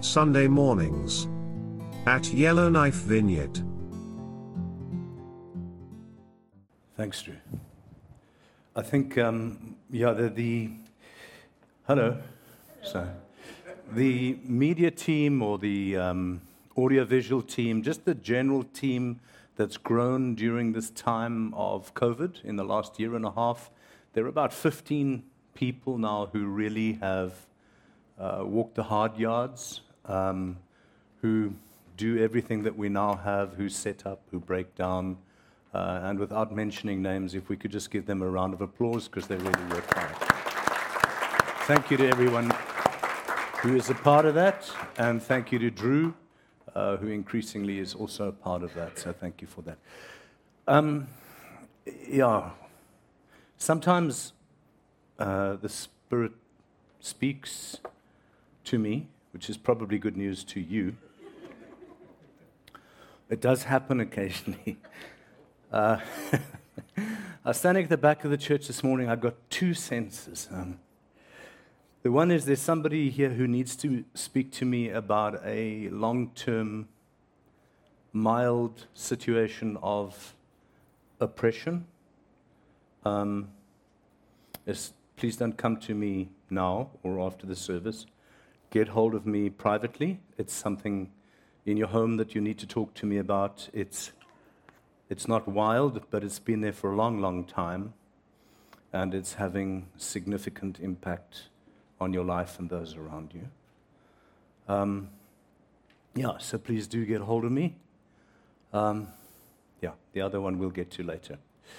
Sunday mornings at Yellowknife Vineyard. Thanks, Drew. I think, hello. So, the media team or the audiovisual team, just the general team that's grown during this time of COVID in the last year and a half, there are about 15 people now who really have walked the hard yards, who do everything that we now have, who set up, who break down, and without mentioning names, if we could just give them a round of applause because they really work hard. Thank you to everyone who is a part of that, and thank you to Drew, who increasingly is also a part of that, so thank you for that. Sometimes the Spirit speaks to me, which is probably good news to you. It does happen occasionally. I was standing at the back of the church this morning. I got two senses. The one is there's somebody here who needs to speak to me about a long-term, mild situation of oppression. Please don't come to me now or after the service. Get hold of me privately. It's something in your home that you need to talk to me about. It's not wild, but it's been there for a long, long time, and it's having significant impact on your life and those around you. So please do get hold of me. The other one we'll get to later.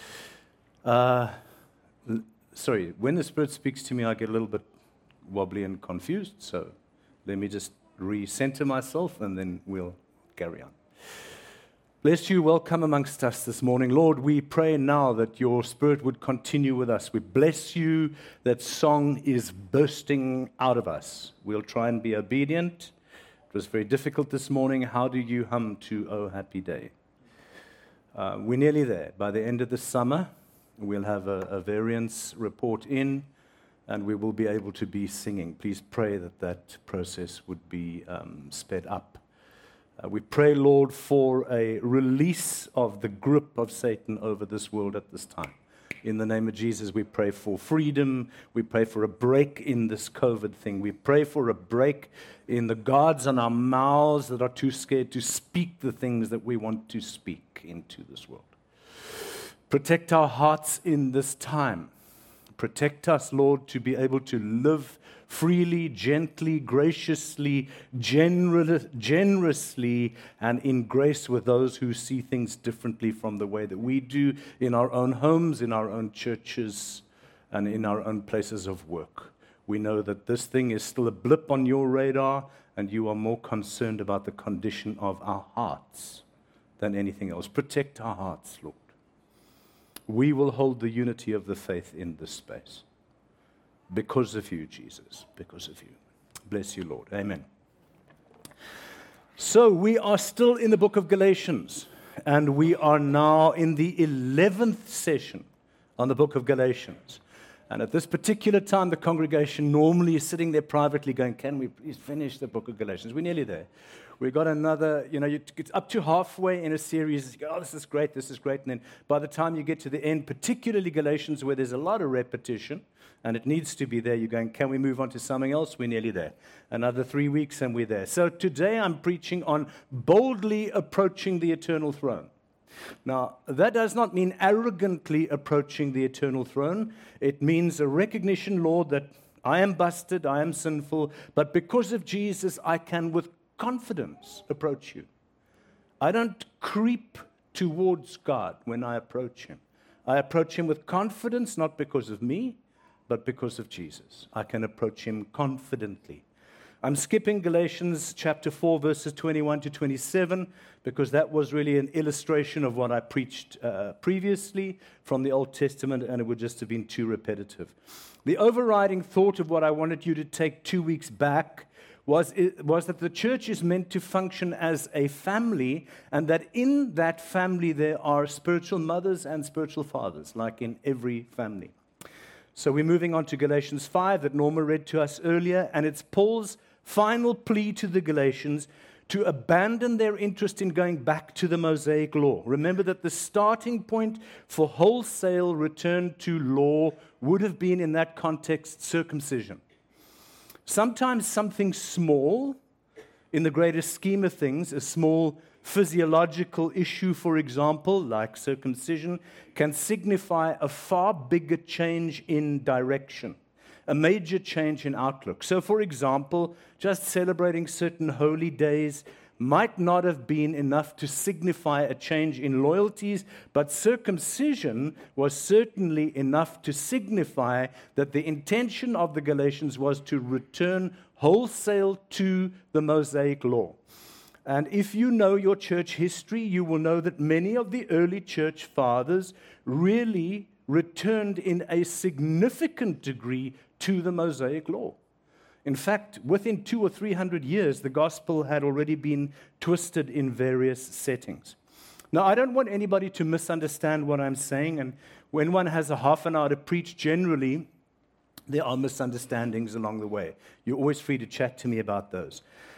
When the Spirit speaks to me, I get a little bit wobbly and confused, so let me just recenter myself, and then we'll carry on. Bless you, welcome amongst us this morning. Lord, we pray now that your Spirit would continue with us. We bless you that song is bursting out of us. We'll try and be obedient. It was very difficult this morning. How do you hum to Oh Happy Day? We're nearly there. By the end of the summer, we'll have a variance report in, and we will be able to be singing. Please pray that that process would be sped up. We pray, Lord, for a release of the grip of Satan over this world at this time. In the name of Jesus, we pray for freedom. We pray for a break in this COVID thing. We pray for a break in the guards on our mouths that are too scared to speak the things that we want to speak into this world. Protect our hearts in this time. Protect us, Lord, to be able to live freely, gently, graciously, generously, and in grace with those who see things differently from the way that we do in our own homes, in our own churches, and in our own places of work. We know that this thing is still a blip on your radar, and you are more concerned about the condition of our hearts than anything else. Protect our hearts, Lord. We will hold the unity of the faith in this space. Because of you, Jesus. Because of you. Bless you, Lord. Amen. So we are still in the book of Galatians, and we are now in the 11th session on the book of Galatians. And at this particular time, the congregation normally is sitting there privately going, can we please finish the book of Galatians? We're nearly there. We've got another, it's up to halfway in a series. You go, oh, this is great. And then by the time you get to the end, particularly Galatians, where there's a lot of repetition, and it needs to be there, you're going, can we move on to something else? We're nearly there. Another 3 weeks, and we're there. So today I'm preaching on boldly approaching the eternal throne. Now, that does not mean arrogantly approaching the eternal throne. It means a recognition, Lord, that I am busted, I am sinful, but because of Jesus, I can with confidence approach you. I don't creep towards God when I approach him. I approach him with confidence, not because of me, but because of Jesus. I can approach him confidently. I'm skipping Galatians chapter 4, verses 21 to 27, because that was really an illustration of what I preached previously from the Old Testament, and it would just have been too repetitive. The overriding thought of what I wanted you to take 2 weeks back was that the church is meant to function as a family, and that in that family there are spiritual mothers and spiritual fathers, like in every family. So we're moving on to Galatians 5 that Norma read to us earlier, and it's Paul's final plea to the Galatians to abandon their interest in going back to the Mosaic law. Remember that the starting point for wholesale return to law would have been, in that context, circumcision. Sometimes something small, in the greater scheme of things, a small physiological issue, for example, like circumcision, can signify a far bigger change in direction, a major change in outlook. So, for example, just celebrating certain holy days might not have been enough to signify a change in loyalties, but circumcision was certainly enough to signify that the intention of the Galatians was to return wholesale to the Mosaic law. And if you know your church history, you will know that many of the early church fathers really returned in a significant degree to the Mosaic law. In fact, within 200 or 300 years, the gospel had already been twisted in various settings. Now, I don't want anybody to misunderstand what I'm saying, and when one has a half an hour to preach, generally, there are misunderstandings along the way. You're always free to chat to me about those.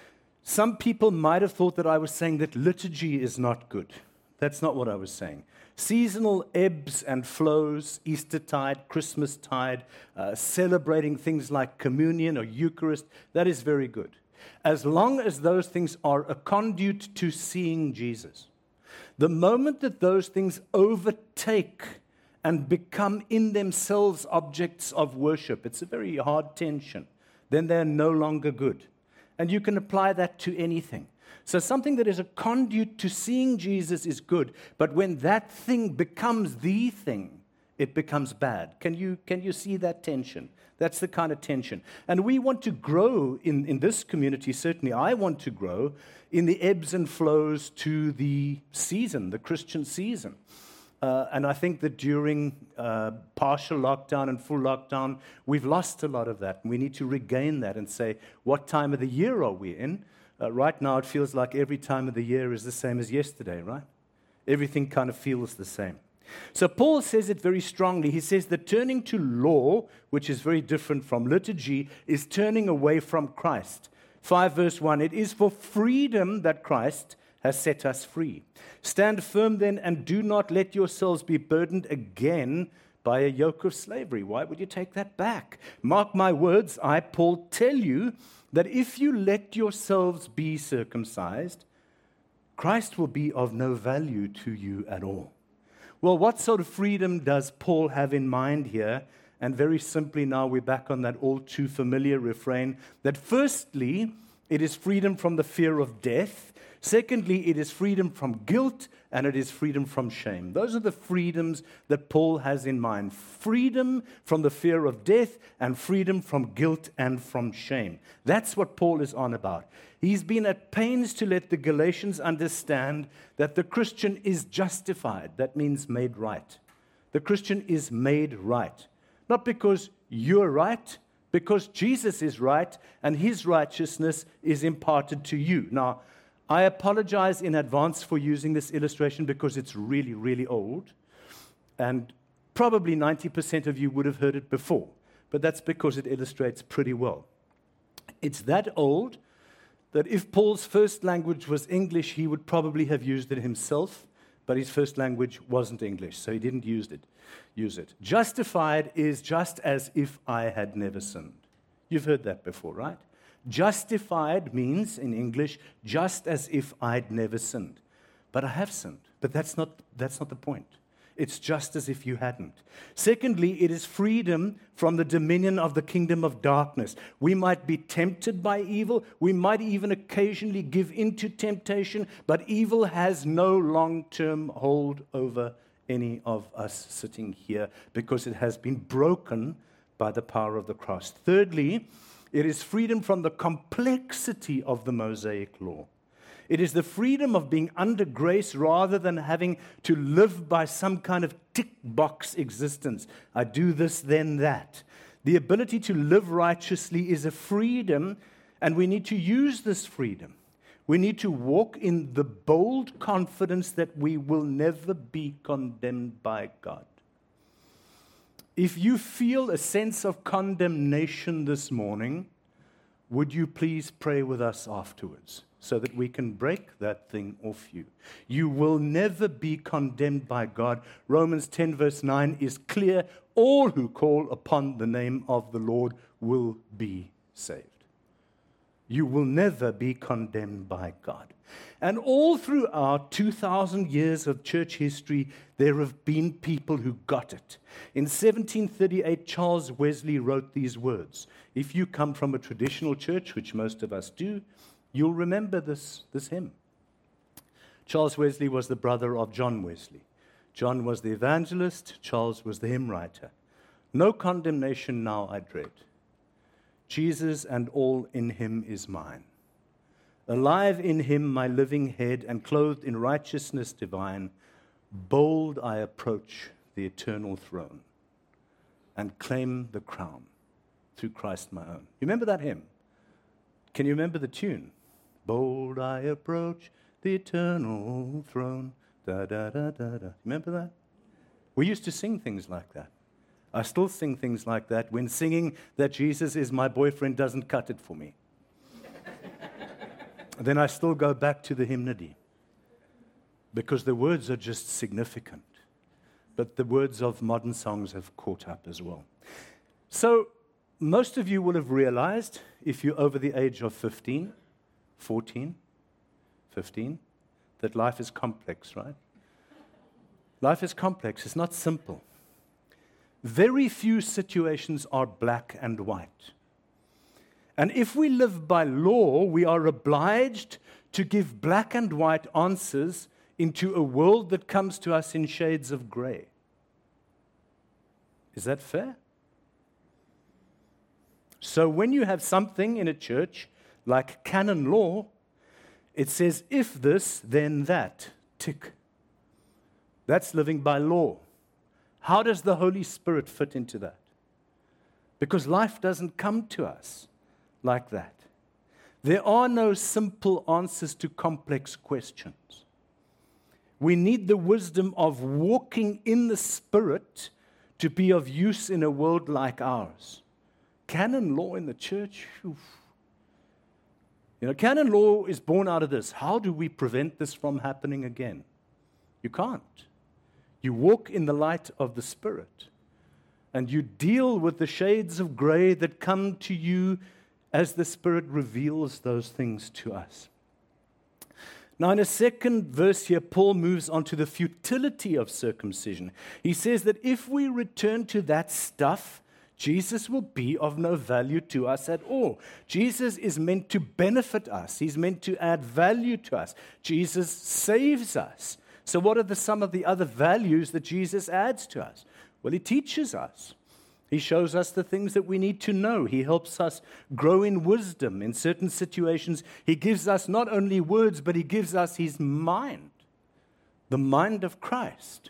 Some people might have thought that I was saying that liturgy is not good. That's not what I was saying. Seasonal ebbs and flows, Eastertide, Christmastide, celebrating things like communion or Eucharist, that is very good, as long as those things are a conduit to seeing Jesus. The moment that those things overtake and become in themselves objects of worship, it's a very hard tension, then they're no longer good. And you can apply that to anything. So something that is a conduit to seeing Jesus is good, but when that thing becomes the thing, it becomes bad. Can you see that tension? That's the kind of tension. And we want to grow in this community, certainly I want to grow in the ebbs and flows to the season, the Christian season. And I think that during partial lockdown and full lockdown, we've lost a lot of that. And we need to regain that and say, what time of the year are we in? Right now, it feels like every time of the year is the same as yesterday, right? Everything kind of feels the same. So Paul says it very strongly. He says that turning to law, which is very different from liturgy, is turning away from Christ. 5 verse 1, it is for freedom that Christ has set us free. Stand firm then, and do not let yourselves be burdened again by a yoke of slavery. Why would you take that back? Mark my words, I, Paul, tell you that if you let yourselves be circumcised, Christ will be of no value to you at all. Well, what sort of freedom does Paul have in mind here? And very simply now we're back on that all too familiar refrain that firstly, it is freedom from the fear of death. Secondly, it is freedom from guilt, and it is freedom from shame. Those are the freedoms that Paul has in mind. Freedom from the fear of death and freedom from guilt and from shame. That's what Paul is on about. He's been at pains to let the Galatians understand that the Christian is justified. That means made right. The Christian is made right. Not because you're right, because Jesus is right, and his righteousness is imparted to you. Now, I apologize in advance for using this illustration because it's really, really old. And probably 90% of you would have heard it before. But that's because it illustrates pretty well. It's that old that if Paul's first language was English, he would probably have used it himself. But his first language wasn't English, so he didn't use it. Justified is just as if I had never sinned. You've heard that before, right? Justified means, in English, just as if I'd never sinned. But I have sinned. But that's not the point. It's just as if you hadn't. Secondly, it is freedom from the dominion of the kingdom of darkness. We might be tempted by evil. We might even occasionally give into temptation. But evil has no long-term hold over any of us sitting here because it has been broken by the power of the cross. Thirdly, it is freedom from the complexity of the Mosaic law. It is the freedom of being under grace rather than having to live by some kind of tick box existence. I do this, then that. The ability to live righteously is a freedom, and we need to use this freedom. We need to walk in the bold confidence that we will never be condemned by God. If you feel a sense of condemnation this morning, would you please pray with us afterwards so that we can break that thing off you? You will never be condemned by God. Romans 10 verse 9 is clear. All who call upon the name of the Lord will be saved. You will never be condemned by God. And all throughout 2,000 years of church history, there have been people who got it. In 1738, Charles Wesley wrote these words. If you come from a traditional church, which most of us do, you'll remember this hymn. Charles Wesley was the brother of John Wesley. John was the evangelist, Charles was the hymn writer. No condemnation now I dread. Jesus and all in him is mine. Alive in him my living head, and clothed in righteousness divine, bold I approach the eternal throne and claim the crown through Christ my own. You remember that hymn? Can you remember the tune? Bold I approach the eternal throne. Da, da, da, da, da. Remember that? We used to sing things like that. I still sing things like that when singing that Jesus is my boyfriend doesn't cut it for me. Then I still go back to the hymnody because the words are just significant. But the words of modern songs have caught up as well. So most of you will have realized, if you're over the age of 15, 14, 15, that life is complex, right? Life is complex. It's not simple. Very few situations are black and white. And if we live by law, we are obliged to give black and white answers into a world that comes to us in shades of gray. Is that fair? So when you have something in a church like canon law, it says, if this, then that, tick. That's living by law. How does the Holy Spirit fit into that? Because life doesn't come to us like that. There are no simple answers to complex questions. We need the wisdom of walking in the Spirit to be of use in a world like ours. Canon law in the church, canon law is born out of this. How do we prevent this from happening again? You can't. You walk in the light of the Spirit, and you deal with the shades of gray that come to you as the Spirit reveals those things to us. Now, in a second verse here, Paul moves on to the futility of circumcision. He says that if we return to that stuff, Jesus will be of no value to us at all. Jesus is meant to benefit us. He's meant to add value to us. Jesus saves us. So what are some of the other values that Jesus adds to us? Well, he teaches us. He shows us the things that we need to know. He helps us grow in wisdom. In certain situations, he gives us not only words, but he gives us his mind, the mind of Christ.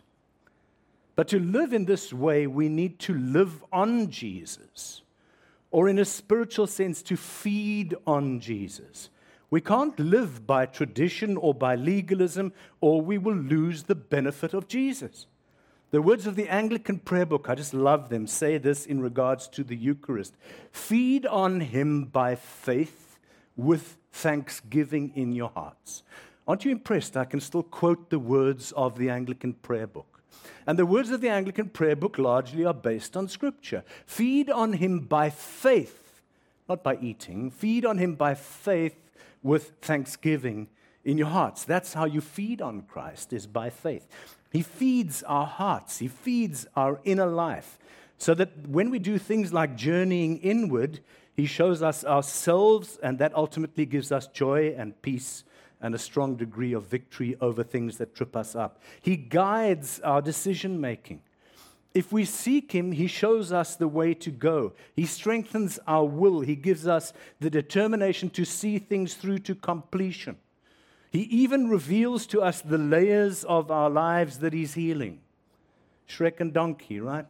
But to live in this way, we need to live on Jesus, or in a spiritual sense, to feed on Jesus. We can't live by tradition or by legalism, or we will lose the benefit of Jesus. The words of the Anglican prayer book, I just love them, say this in regards to the Eucharist. Feed on him by faith with thanksgiving in your hearts. Aren't you impressed? I can still quote the words of the Anglican prayer book. And the words of the Anglican prayer book largely are based on Scripture. Feed on him by faith, not by eating. Feed on him by faith with thanksgiving in your hearts. That's how you feed on Christ, is by faith. He feeds our hearts. He feeds our inner life. So that when we do things like journeying inward, he shows us ourselves, and that ultimately gives us joy and peace and a strong degree of victory over things that trip us up. He guides our decision-making. If we seek him, he shows us the way to go. He strengthens our will. He gives us the determination to see things through to completion. He even reveals to us the layers of our lives that he's healing. Shrek and Donkey, right?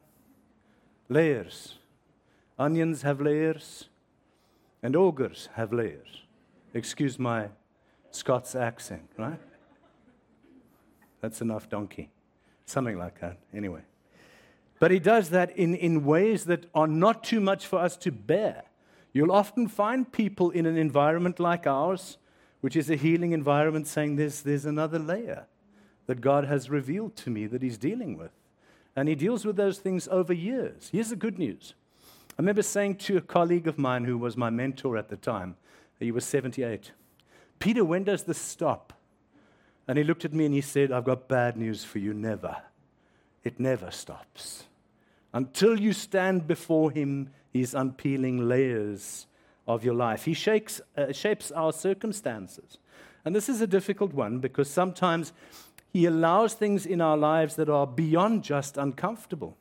Layers. Onions have layers, and ogres have layers. Excuse my Scots accent, right? That's enough, Donkey. Something like that, anyway. But he does that in ways that are not too much for us to bear. You'll often find people in an environment like ours, which is a healing environment, saying there's another layer that God has revealed to me that He's dealing with. And He deals with those things over years. Here's the good news. I remember saying to a colleague of mine who was my mentor at the time, he was 78, Peter, when does this stop? And he looked at me and he said, I've got bad news for you, never. It never stops. Until you stand before Him, He's unpeeling layers of your life. He shapes our circumstances. And this is a difficult one because sometimes He allows things in our lives that are beyond just uncomfortable.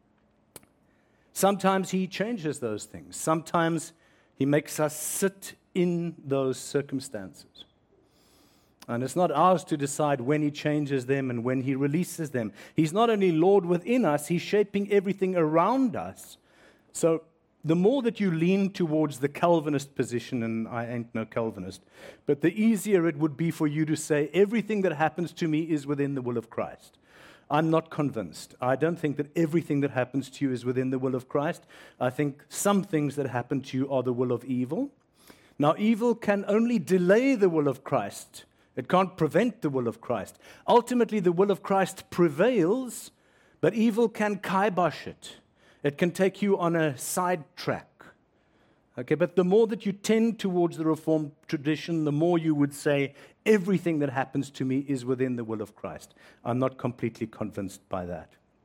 Sometimes He changes those things. Sometimes He makes us sit in those circumstances. And it's not ours to decide when He changes them and when He releases them. He's not only Lord within us, He's shaping everything around us. So the more that you lean towards the Calvinist position, and I ain't no Calvinist, but the easier it would be for you to say, everything that happens to me is within the will of Christ. I'm not convinced. I don't think that everything that happens to you is within the will of Christ. I think some things that happen to you are the will of evil. Now, evil can only delay the will of Christ. It can't prevent the will of Christ. Ultimately, the will of Christ prevails, but evil can kibosh it. It can take you on a side track. Okay, but the more that you tend towards the Reformed tradition, the more you would say, everything that happens to me is within the will of Christ. I'm not completely convinced by that.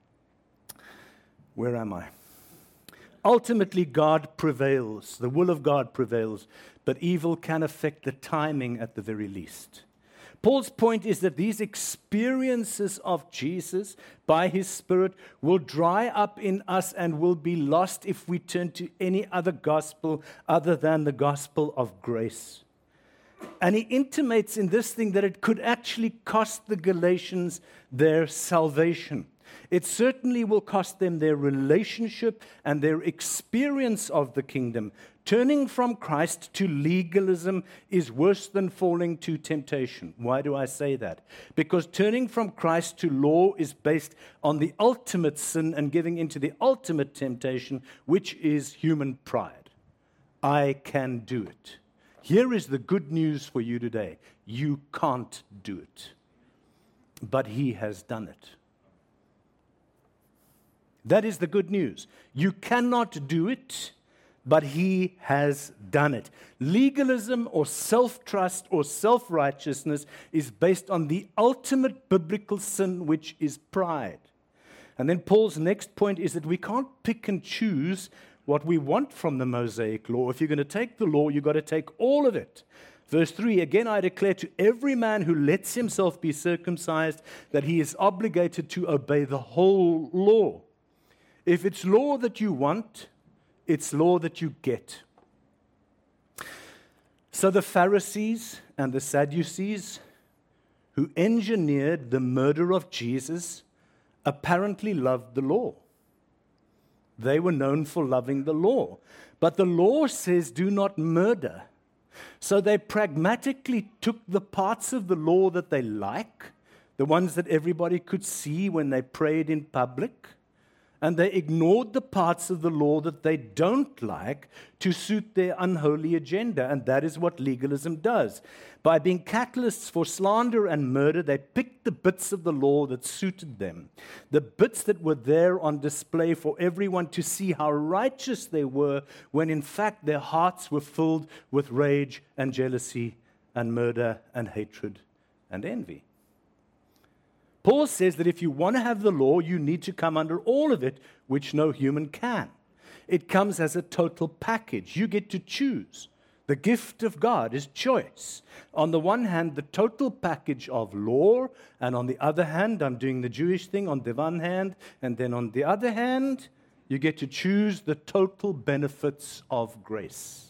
Where am I? Ultimately, God prevails. The will of God prevails, but evil can affect the timing at the very least. Paul's point is that these experiences of Jesus by His Spirit will dry up in us and will be lost if we turn to any other gospel other than the gospel of grace. And he intimates in this thing that it could actually cost the Galatians their salvation. It certainly will cost them their relationship and their experience of the kingdom. Turning from Christ to legalism is worse than falling to temptation. Why do I say that? Because turning from Christ to law is based on the ultimate sin and giving into the ultimate temptation, which is human pride. I can do it. Here is the good news for you today. You can't do it, but He has done it. That is the good news. You cannot do it, but He has done it. Legalism or self-trust or self-righteousness is based on the ultimate biblical sin, which is pride. And then Paul's next point is that we can't pick and choose what we want from the Mosaic law. If you're going to take the law, you've got to take all of it. Verse 3, again I declare to every man who lets himself be circumcised that he is obligated to obey the whole law. If it's law that you want, it's law that you get. So the Pharisees and the Sadducees, who engineered the murder of Jesus, apparently loved the law. They were known for loving the law. But the law says, do not murder. So they pragmatically took the parts of the law that they like, the ones that everybody could see when they prayed in public, and they ignored the parts of the law that they don't like to suit their unholy agenda. And that is what legalism does. By being catalysts for slander and murder, they picked the bits of the law that suited them, the bits that were there on display for everyone to see how righteous they were, when in fact their hearts were filled with rage and jealousy and murder and hatred and envy. Paul says that if you want to have the law, you need to come under all of it, which no human can. It comes as a total package. You get to choose. The gift of God is choice. On the one hand, the total package of law, and on the other hand, I'm doing the Jewish thing on the one hand, and then on the other hand, you get to choose the total benefits of grace.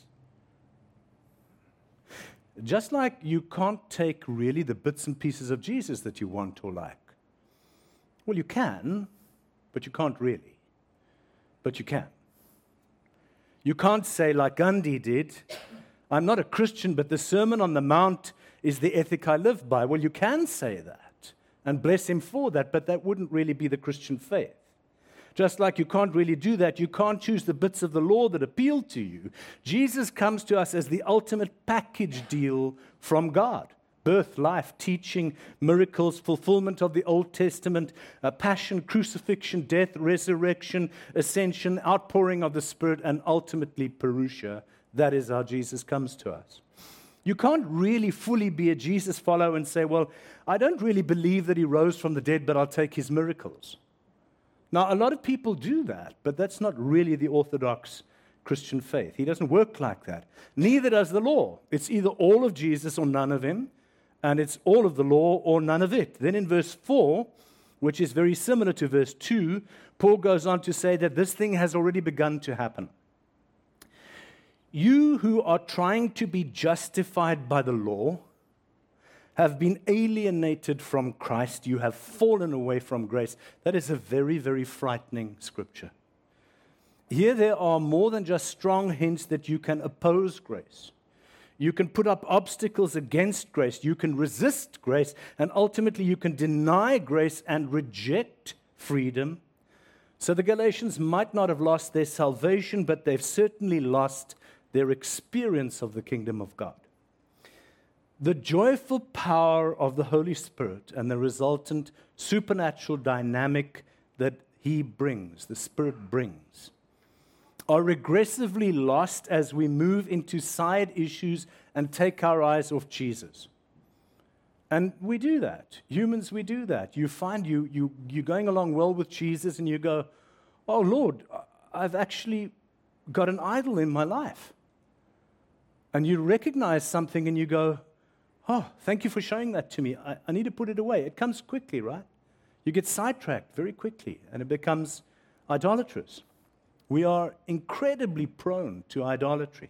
Just like you can't take really the bits and pieces of Jesus that you want or like. Well, you can, but you can't really. But you can. You can't say like Gandhi did, I'm not a Christian, but the Sermon on the Mount is the ethic I live by. Well, you can say that and bless him for that, but that wouldn't really be the Christian faith. just like you can't really do that, you can't choose the bits of the law that appeal to you. Jesus comes to us as the ultimate package deal from God. Birth, life, teaching, miracles, fulfillment of the Old Testament, passion, crucifixion, death, resurrection, ascension, outpouring of the Spirit, and ultimately parousia. That is how Jesus comes to us. You can't really fully be a Jesus follower and say, well, I don't really believe that he rose from the dead, but I'll take his miracles. Now, a lot of people do that, but that's not really the orthodox Christian faith. He doesn't work like that. Neither does the law. It's either all of Jesus or none of him. And it's all of the law or none of it. Then in verse 4, which is very similar to verse 2, Paul goes on to say that this thing has already begun to happen. You who are trying to be justified by the law have been alienated from Christ. You have fallen away from grace. That is a very, very frightening scripture. Here there are more than just strong hints that you can oppose grace. You can put up obstacles against grace. You can resist grace. And ultimately, you can deny grace and reject freedom. So the Galatians might not have lost their salvation, but they've certainly lost their experience of the kingdom of God. The joyful power of the Holy Spirit and the resultant supernatural dynamic that he brings, the Spirit brings, are regressively lost as we move into side issues and take our eyes off Jesus. And we do that. Humans, we do that. You find you're going along well with Jesus and you go, oh, Lord, I've actually got an idol in my life. And you recognize something and you go, oh, thank you for showing that to me. I need to put it away. It comes quickly, right? You get sidetracked very quickly and it becomes idolatrous. We are incredibly prone to idolatry.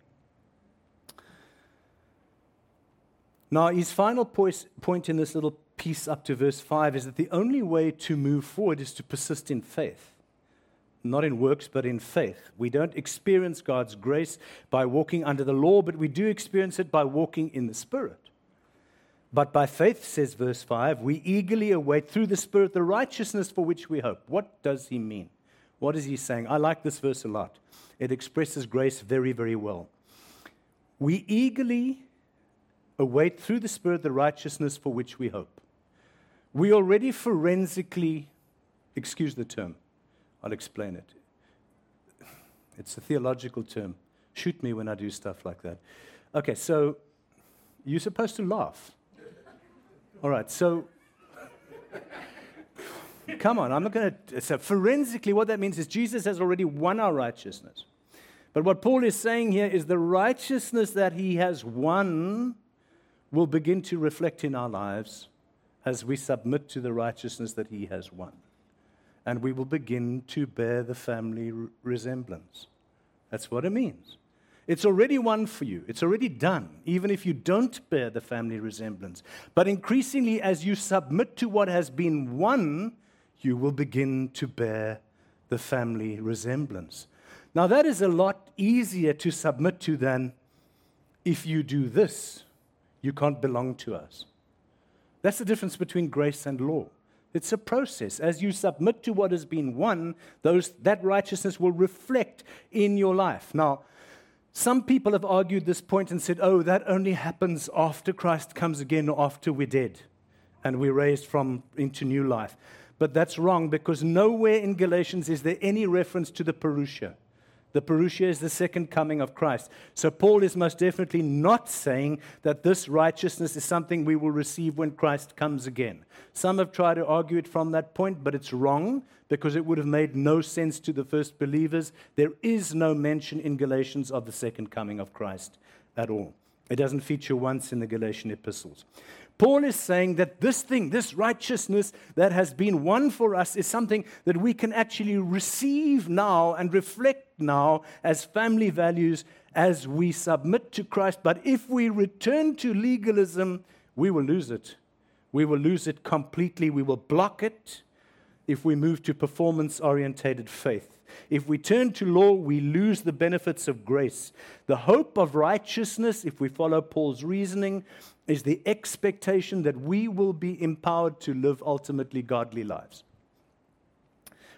Now, his final point in this little piece up to verse 5 is that the only way to move forward is to persist in faith. Not in works, but in faith. We don't experience God's grace by walking under the law, but we do experience it by walking in the Spirit. But by faith, says verse 5, we eagerly await through the Spirit the righteousness for which we hope. What does he mean? What is he saying? I like this verse a lot. It expresses grace very, very well. We eagerly await through the Spirit the righteousness for which we hope. We already forensically, excuse the term, I'll explain it. It's a theological term. Shoot me when I do stuff like that. Okay, so you're supposed to laugh. All right, so come on, I'm not going to. So forensically, what that means is Jesus has already won our righteousness. But what Paul is saying here is the righteousness that he has won will begin to reflect in our lives as we submit to the righteousness that he has won. And we will begin to bear the family resemblance. That's what it means. It's already won for you. It's already done, even if you don't bear the family resemblance. But increasingly, as you submit to what has been won, you will begin to bear the family resemblance. Now, that is a lot easier to submit to than if you do this, you can't belong to us. That's the difference between grace and law. It's a process. As you submit to what has been won, that righteousness will reflect in your life. Now, some people have argued this point and said, oh, that only happens after Christ comes again or after we're dead and we're raised into new life. But that's wrong because nowhere in Galatians is there any reference to the parousia. The parousia is the second coming of Christ. So Paul is most definitely not saying that this righteousness is something we will receive when Christ comes again. Some have tried to argue it from that point, but it's wrong because it would have made no sense to the first believers. There is no mention in Galatians of the second coming of Christ at all. It doesn't feature once in the Galatian epistles. Paul is saying that this thing, this righteousness that has been won for us is something that we can actually receive now and reflect now as family values as we submit to Christ. But if we return to legalism, we will lose it. We will lose it completely. We will block it if we move to performance-orientated faith. If we turn to law, we lose the benefits of grace. The hope of righteousness, if we follow Paul's reasoning, is the expectation that we will be empowered to live ultimately godly lives.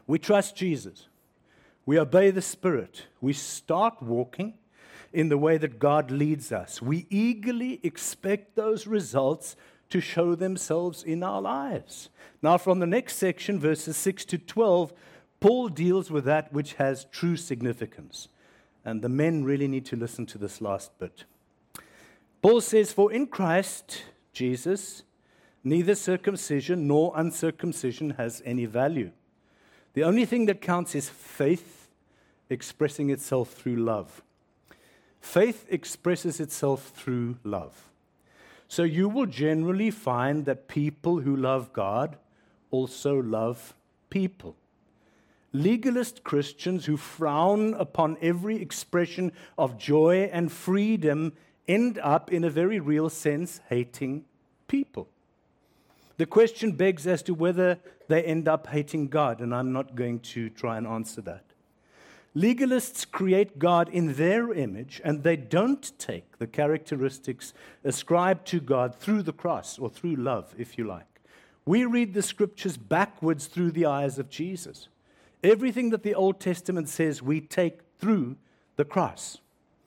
We trust Jesus. We obey the Spirit. We start walking in the way that God leads us. We eagerly expect those results to show themselves in our lives. Now, from the next section, verses 6 to 12, Paul deals with that which has true significance. And the men really need to listen to this last bit. Paul says, "For in Christ Jesus, neither circumcision nor uncircumcision has any value. The only thing that counts is faith expressing itself through love." Faith expresses itself through love. So you will generally find that people who love God also love people. Legalist Christians who frown upon every expression of joy and freedom end up, in a very real sense, hating people. The question begs as to whether they end up hating God, and I'm not going to try and answer that. Legalists create God in their image, and they don't take the characteristics ascribed to God through the cross, or through love, if you like. We read the scriptures backwards through the eyes of Jesus. Everything that the Old Testament says, we take through the cross.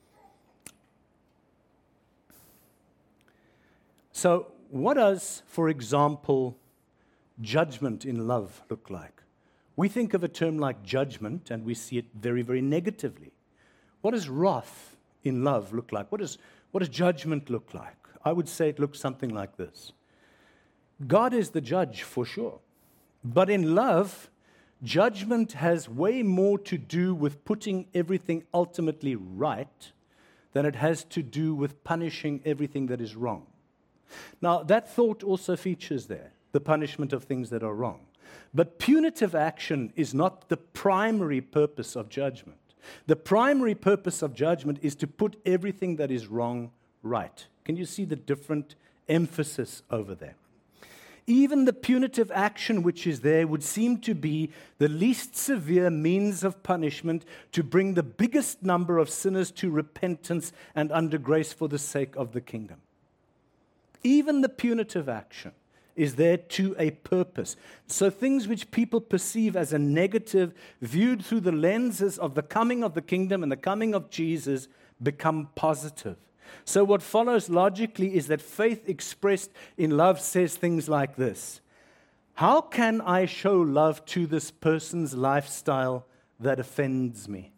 So, what does, for example, judgment in love look like? We think of a term like judgment, and we see it very, very negatively. What does wrath in love look like? What does judgment look like? I would say it looks something like this. God is the judge, for sure. But in love, judgment has way more to do with putting everything ultimately right than it has to do with punishing everything that is wrong. Now, that thought also features there, the punishment of things that are wrong. But punitive action is not the primary purpose of judgment. The primary purpose of judgment is to put everything that is wrong right. Can you see the different emphasis over there? Even the punitive action which is there would seem to be the least severe means of punishment to bring the biggest number of sinners to repentance and under grace for the sake of the kingdom. Even the punitive action is there to a purpose. So things which people perceive as a negative, viewed through the lenses of the coming of the kingdom and the coming of Jesus, become positive. So what follows logically is that faith expressed in love says things like this: how can I show love to this person's lifestyle that offends me?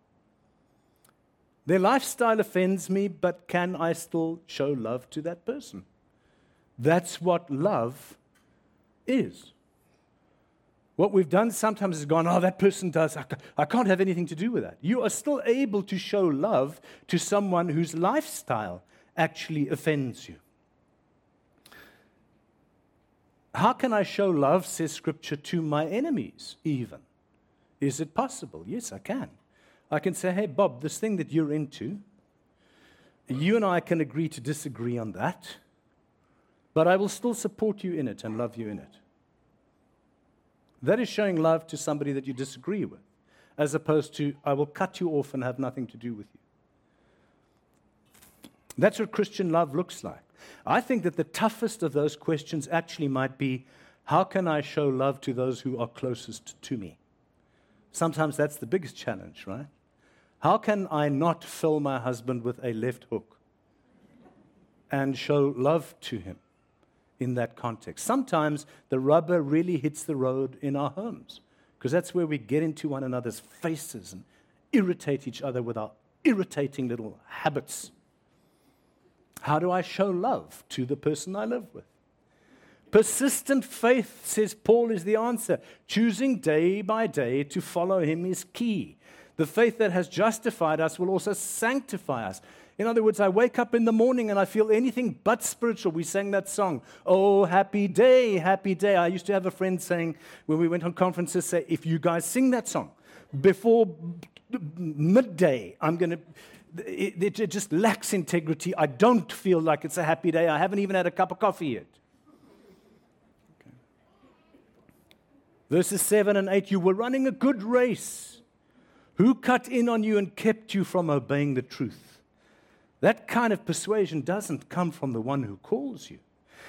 Their lifestyle offends me, but can I still show love to that person? That's what love is. What we've done sometimes is gone, oh, that person does, I can't have anything to do with that. You are still able to show love to someone whose lifestyle actually offends you. How can I show love, says Scripture, to my enemies even? Is it possible? Yes, I can. I can say, hey, Bob, this thing that you're into, you and I can agree to disagree on that, but I will still support you in it and love you in it. That is showing love to somebody that you disagree with, as opposed to, I will cut you off and have nothing to do with you. That's what Christian love looks like. I think that the toughest of those questions actually might be, how can I show love to those who are closest to me? Sometimes that's the biggest challenge, right? How can I not fill my husband with a left hook and show love to him in that context? Sometimes the rubber really hits the road in our homes, because that's where we get into one another's faces and irritate each other with our irritating little habits. How do I show love to the person I live with? Persistent faith, says Paul, is the answer. Choosing day by day to follow him is key. The faith that has justified us will also sanctify us. In other words, I wake up in the morning and I feel anything but spiritual. We sang that song, oh, happy day, happy day. I used to have a friend saying, when we went on conferences, say, if you guys sing that song before midday, it just lacks integrity. I don't feel like it's a happy day. I haven't even had a cup of coffee yet. Okay. Verses 7 and 8, you were running a good race. Who cut in on you and kept you from obeying the truth? That kind of persuasion doesn't come from the one who calls you.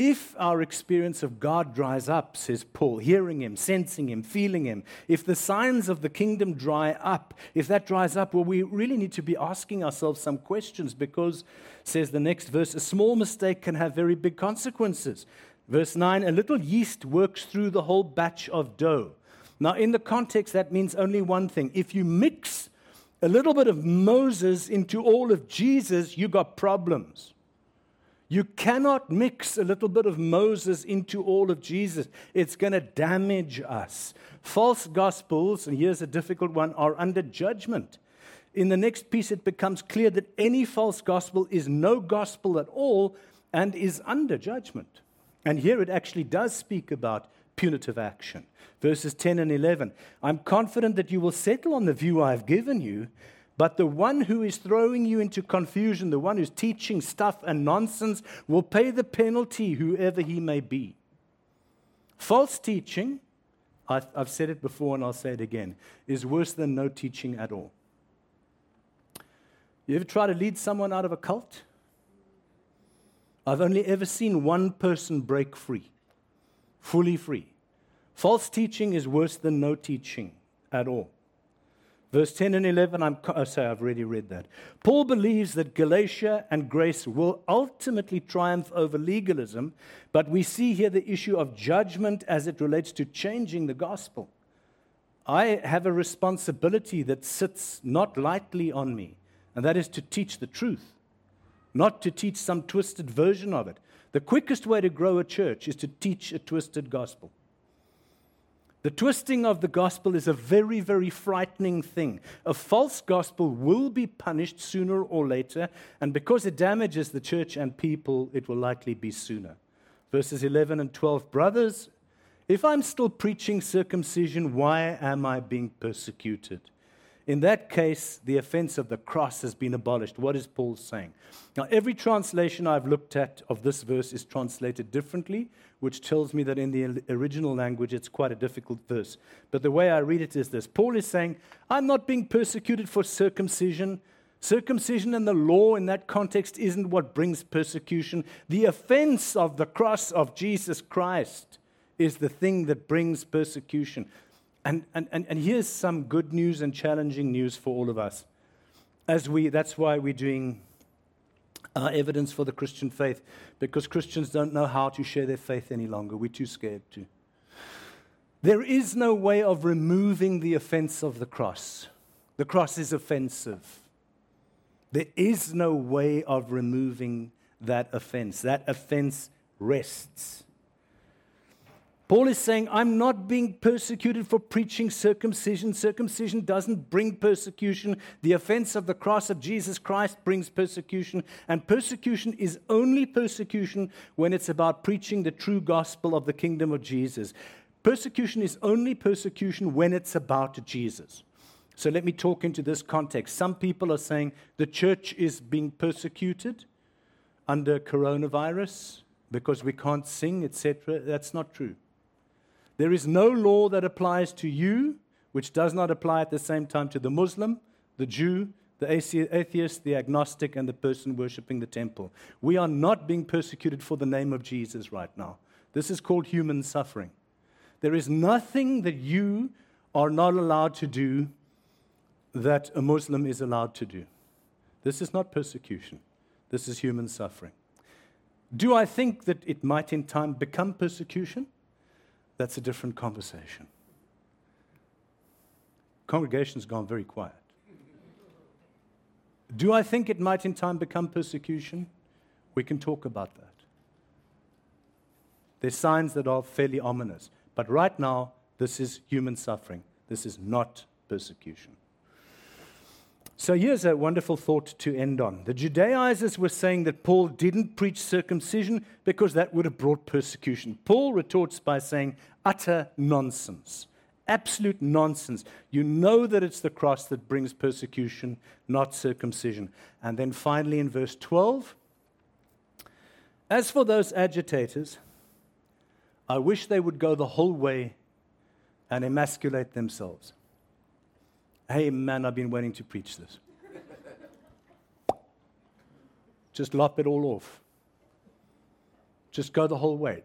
If our experience of God dries up, says Paul, hearing Him, sensing Him, feeling Him, if the signs of the kingdom dry up, if that dries up, well, we really need to be asking ourselves some questions because, says the next verse, a small mistake can have very big consequences. Verse 9, a little yeast works through the whole batch of dough. Now, in the context, that means only one thing. If you mix a little bit of Moses into all of Jesus, you got problems. You cannot mix a little bit of Moses into all of Jesus. It's going to damage us. False gospels, and here's a difficult one, are under judgment. In the next piece, it becomes clear that any false gospel is no gospel at all and is under judgment. And here it actually does speak about punitive action. Verses 10 and 11. I'm confident that you will settle on the view I've given you, but the one who is throwing you into confusion, the one who's teaching stuff and nonsense, will pay the penalty, whoever he may be. False teaching, I've said it before and I'll say it again, is worse than no teaching at all. You ever try to lead someone out of a cult? I've only ever seen one person break free, fully free. False teaching is worse than no teaching at all. Verse 10 and 11, I've already read that. Paul believes that Galatia and grace will ultimately triumph over legalism, but we see here the issue of judgment as it relates to changing the gospel. I have a responsibility that sits not lightly on me, and that is to teach the truth, not to teach some twisted version of it. The quickest way to grow a church is to teach a twisted gospel. The twisting of the gospel is a very, very frightening thing. A false gospel will be punished sooner or later, and because it damages the church and people, it will likely be sooner. Verses 11 and 12, brothers, if I'm still preaching circumcision, why am I being persecuted? In that case, the offense of the cross has been abolished. What is Paul saying? Now, every translation I've looked at of this verse is translated differently, which tells me that in the original language, it's quite a difficult verse. But the way I read it is this. Paul is saying, I'm not being persecuted for circumcision. Circumcision and the law in that context isn't what brings persecution. The offense of the cross of Jesus Christ is the thing that brings persecution. And here's some good news and challenging news for all of us. That's why we're doing evidence for the Christian faith, because Christians don't know how to share their faith any longer. We're too scared to. There is no way of removing the offense of the cross. The cross is offensive. There is no way of removing that offense. That offense rests. Paul is saying, I'm not being persecuted for preaching circumcision. Circumcision doesn't bring persecution. The offense of the cross of Jesus Christ brings persecution. And persecution is only persecution when it's about preaching the true gospel of the kingdom of Jesus. Persecution is only persecution when it's about Jesus. So let me talk into this context. Some people are saying the church is being persecuted under coronavirus because we can't sing, etc. That's not true. There is no law that applies to you, which does not apply at the same time to the Muslim, the Jew, the atheist, the agnostic, and the person worshiping the temple. We are not being persecuted for the name of Jesus right now. This is called human suffering. There is nothing that you are not allowed to do that a Muslim is allowed to do. This is not persecution. This is human suffering. Do I think that it might in time become persecution? That's a different conversation. Congregation's gone very quiet. Do I think it might in time become persecution? We can talk about that. There's signs that are fairly ominous. But right now, this is human suffering. This is not persecution. So here's a wonderful thought to end on. The Judaizers were saying that Paul didn't preach circumcision because that would have brought persecution. Paul retorts by saying, utter nonsense, absolute nonsense. You know that it's the cross that brings persecution, not circumcision. And then finally in verse 12, as for those agitators, I wish they would go the whole way and emasculate themselves. Hey, man, I've been waiting to preach this. Just lop it all off. Just go the whole way.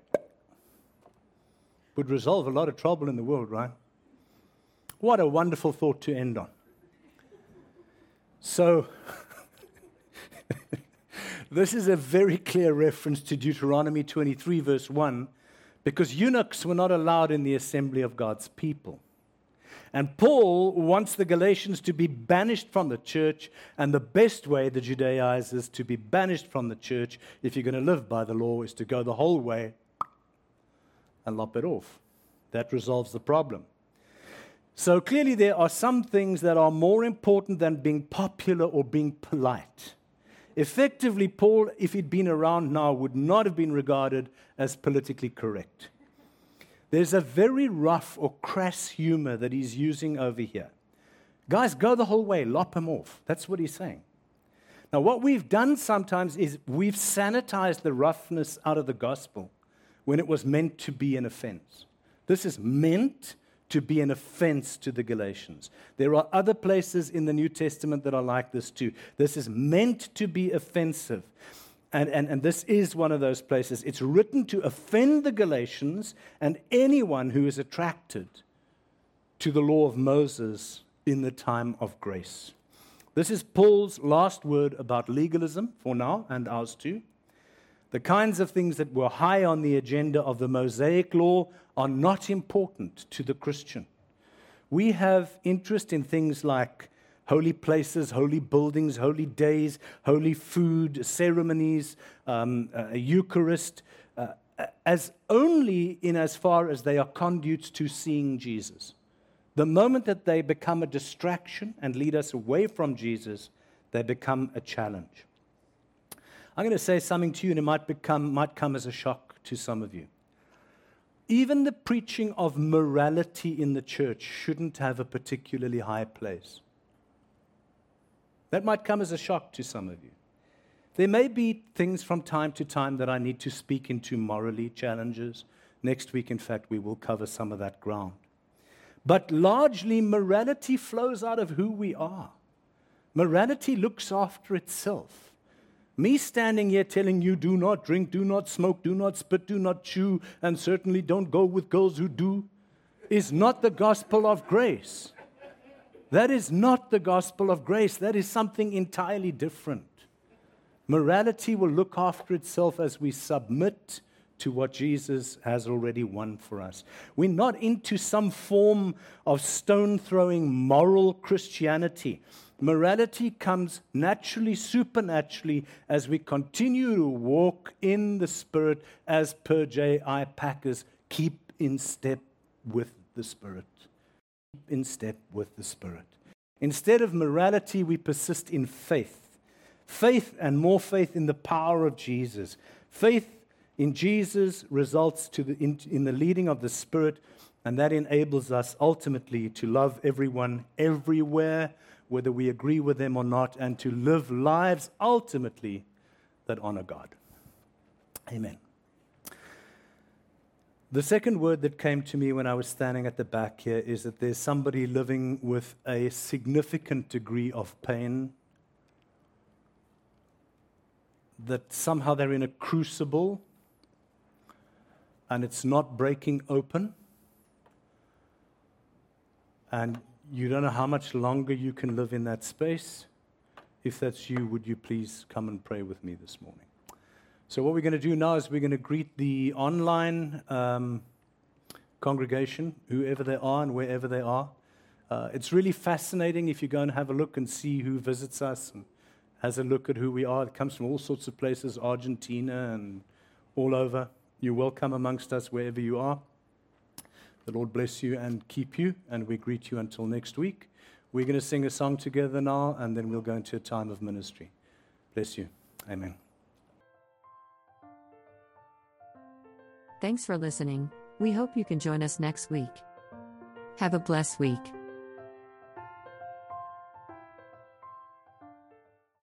Would resolve a lot of trouble in the world, right? What a wonderful thought to end on. So, this is a very clear reference to Deuteronomy 23, verse 1, because eunuchs were not allowed in the assembly of God's people. And Paul wants the Galatians to be banished from the church, and the best way, the Judaizers, to be banished from the church, if you're going to live by the law, is to go the whole way and lop it off. That resolves the problem. So clearly there are some things that are more important than being popular or being polite. Effectively, Paul, if he'd been around now, would not have been regarded as politically correct. There's a very rough or crass humor that he's using over here. Guys, go the whole way, lop him off. That's what he's saying. Now, what we've done sometimes is we've sanitized the roughness out of the gospel when it was meant to be an offense. This is meant to be an offense to the Galatians. There are other places in the New Testament that are like this too. This is meant to be offensive. And this is one of those places. It's written to offend the Galatians and anyone who is attracted to the law of Moses in the time of grace. This is Paul's last word about legalism for now, and ours too. The kinds of things that were high on the agenda of the Mosaic law are not important to the Christian. We have interest in things like holy places, holy buildings, holy days, holy food, ceremonies, a Eucharist, as only in as far as they are conduits to seeing Jesus. The moment that they become a distraction and lead us away from Jesus, they become a challenge. I'm going to say something to you, and it might come as a shock to some of you. Even the preaching of morality in the church shouldn't have a particularly high place. That might come as a shock to some of you. There may be things from time to time that I need to speak into morally, challenges. Next week, in fact, we will cover some of that ground. But largely, morality flows out of who we are. Morality looks after itself. Me standing here telling you, do not drink, do not smoke, do not spit, do not chew, and certainly don't go with girls who do, is not the gospel of grace. That is not the gospel of grace. That is something entirely different. Morality will look after itself as we submit to what Jesus has already won for us. We're not into some form of stone-throwing moral Christianity. Morality comes naturally, supernaturally, as we continue to walk in the Spirit, as per J.I. Packer's, keep in step with the Spirit. Keep in step with the Spirit. Instead of morality, we persist in faith. Faith and more faith in the power of Jesus. Faith in Jesus results in the leading of the Spirit, and that enables us ultimately to love everyone everywhere, whether we agree with them or not, and to live lives ultimately that honor God. Amen. The second word that came to me when I was standing at the back here is that there's somebody living with a significant degree of pain, that somehow they're in a crucible and it's not breaking open, and you don't know how much longer you can live in that space. If that's you, would you please come and pray with me this morning? So what we're going to do now is we're going to greet the online congregation, whoever they are and wherever they are. It's really fascinating if you go and have a look and see who visits us and has a look at who we are. It comes from all sorts of places, Argentina and all over. You're welcome amongst us wherever you are. The Lord bless you and keep you, and we greet you until next week. We're going to sing a song together now, and then we'll go into a time of ministry. Bless you. Amen. Thanks for listening. We hope you can join us next week. Have a blessed week.